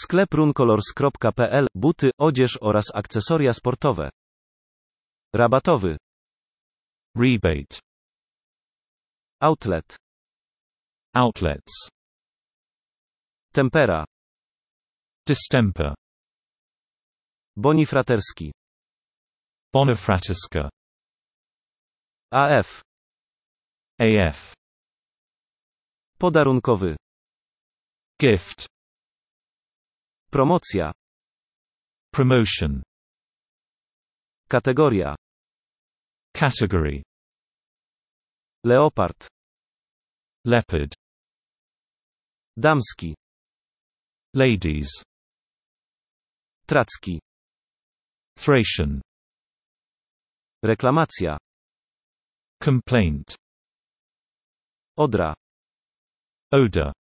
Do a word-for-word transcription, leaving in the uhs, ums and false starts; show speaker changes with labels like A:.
A: Sklep runcolors kropka p l, buty, odzież oraz akcesoria sportowe. Rabatowy.
B: Rebate.
A: Outlet.
B: Outlets.
A: Tempera.
B: Distemper.
A: Bonifraterski.
B: Bonifraterska.
A: A F.
B: A F.
A: Podarunkowy.
B: Gift.
A: Promocja.
B: Promotion.
A: Kategoria.
B: Category.
A: Leopard.
B: Leopard.
A: Damski.
B: Ladies.
A: Tracki.
B: Thracian.
A: Reklamacja.
B: Complaint.
A: Odra.
B: Odor.